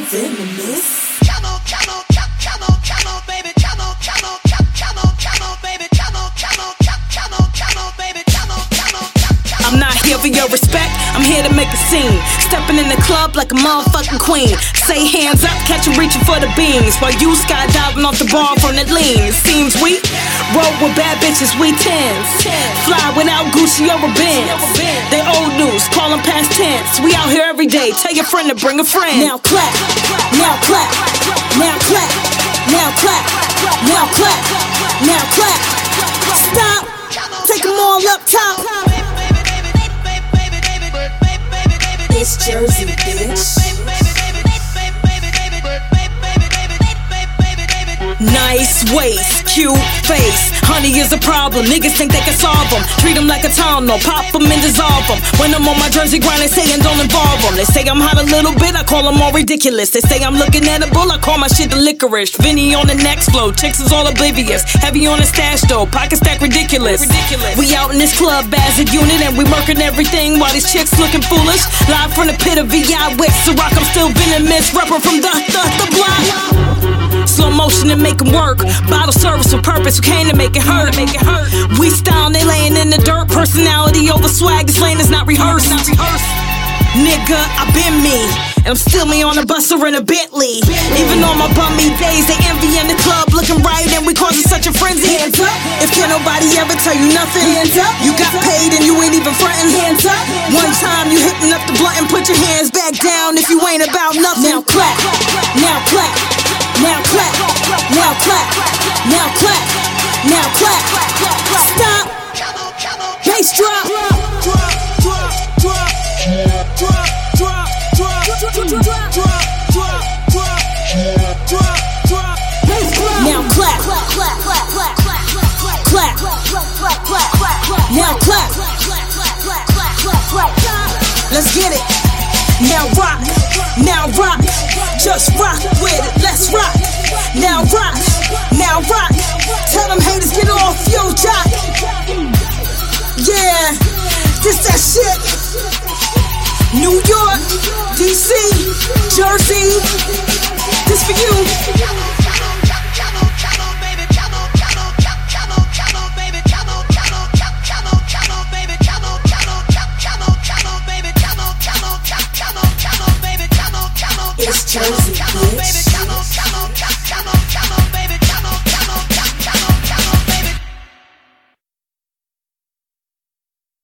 venomous. I'm not here for your respect, I'm here to make a scene. Stepping in the club like a motherfucking queen. Say hands up, catch you reaching for the beans, while you skydiving off the bar from the lean. It seems we roll with bad bitches, we tens. Fly without Gucci or a Benz. They old news, call them past tense. We out here every day, tell your friend to bring a friend. Now clap, now clap, now clap, now clap, now clap, now clap. Stop, take them all up top. It's Jersey, bitch. Nice waist, cute face. Honey is a problem, niggas think they can solve them. Treat them like a townel, pop them and dissolve them. When I'm on my Jersey grind, they say I don't involve them. They say I'm hot a little bit, I call them all ridiculous. They say I'm looking at a bull, I call my shit the licorice. Vinny on the next flow, chicks is all oblivious. Heavy on the stash though, pocket stack ridiculous. We out in this club as a unit and we murking everything while these chicks looking foolish. Live from the pit of VI with Ciroc, I'm still venomous. Rapper from the block. Slow motion to make them work. Bottle service with purpose, who came to make it hurt. We style, they laying in the dirt. Personality over swag, this lane is not rehearsed. Nigga, I been me, and I'm still me on a bus or in a Bentley. Even on my bummy days, they envy in the club, looking right, and we causing such a frenzy. Hands up, if can't nobody ever tell you nothing. Hands up, you got paid and you ain't even frontin'. Hands up, one time you hitting up the blunt and put your hands back down if you ain't about nothing. Now clap, now clap, now clap, now clap, now clap, now clap. Stop, bass drop. Now clap, clap, now clap. Let's get it. Now rock, just rock with it. Let's rock. Now rock. Tell them haters get off your jock. Yeah, this that shit. New York, DC, Jersey, this for you. It's Jersey, bitch.